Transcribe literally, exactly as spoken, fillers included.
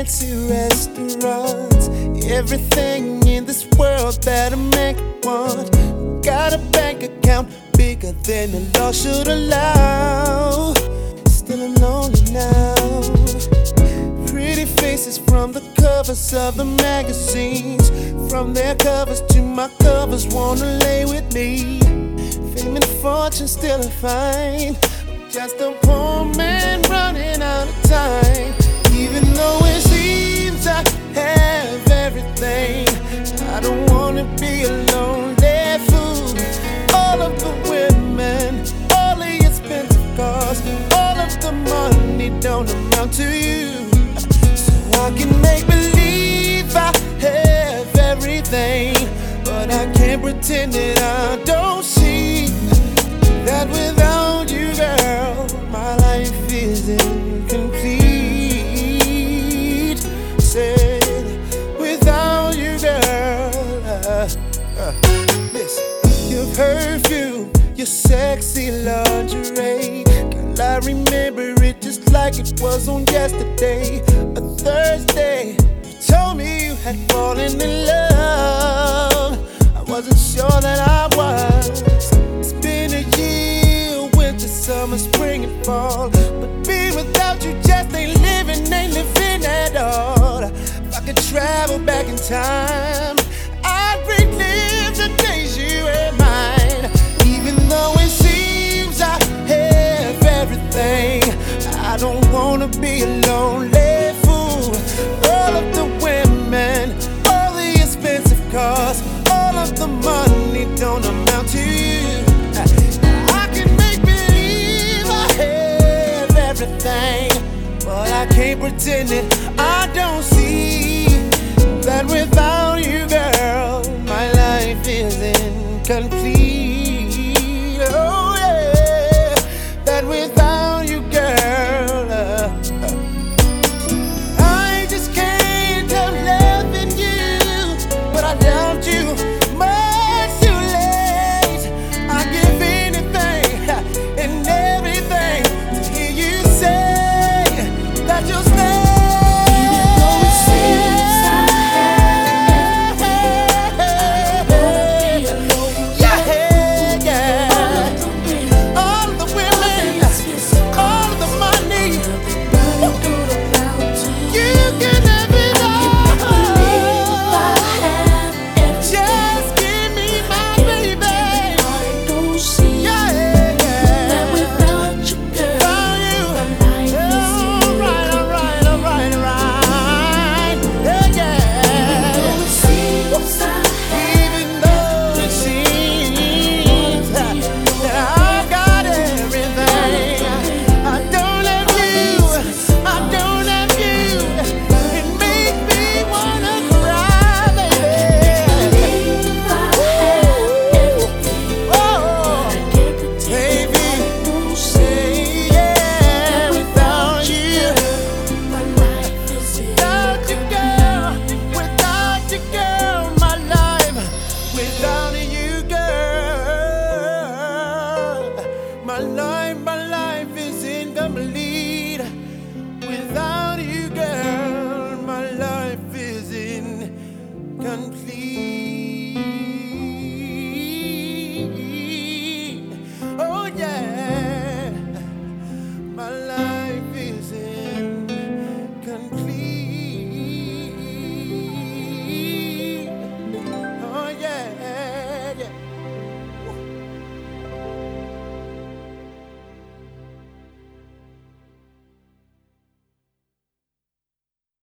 fancy restaurants, everything in this world that a man could want. Got a bank account bigger than the law should allow. Still I'm lonely now. Pretty faces from the covers of the magazines, from their covers to my covers, wanna lay with me. Fame and fortune still I find, just a poor man running out of time. Even though it seems I have everything, I don't wanna be a lonely fool. All of the women, all the expensive cars, all of the money don't amount to you. So I can make believe I have everything, but I can't pretend that I don't see that without you, girl, my life is incomplete. Said, without you, girl, uh, uh, listen. Your perfume, your sexy lingerie, girl, I remember it just like it was on yesterday. A Thursday, you told me you had fallen in love. I wasn't sure that I was. It's been a year, winter, summer, spring, and fall, but being without you just ain't living, ain't living at all. If I could travel back in time, I'd relive the days you were mine. Even though it seems I have everything, I don't wanna be a lonely fool. All of the women, all the expensive cars, all of the money don't amount to you. I can make believe I have everything, but I can't pretend that I don't see that without you, girl, my life is incomplete. Oh yeah, that without you, girl, uh, uh, I just can't help loving you, but I loved you much too late. I give anything and everything to hear you say that you'll stay. My life, my life is incomplete. Without you, girl, my life is incomplete.